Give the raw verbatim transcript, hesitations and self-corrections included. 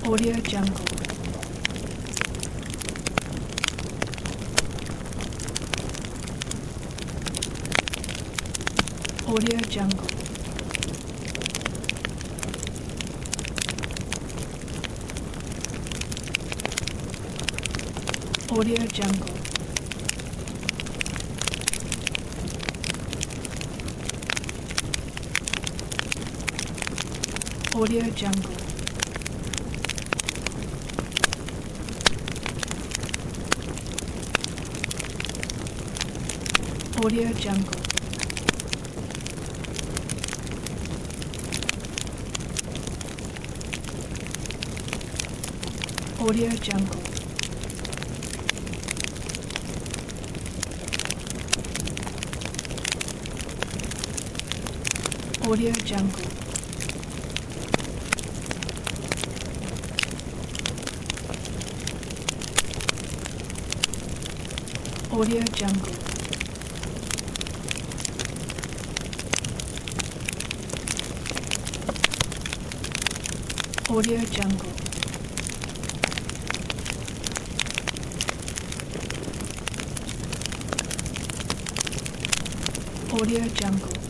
Audio Jungle. Audio Jungle. Audio Jungle. Audio Jungle. Audio Jungle. Audio Jungle. Audio Jungle. Audio Jungle. Audio Jungle. Audio Jungle.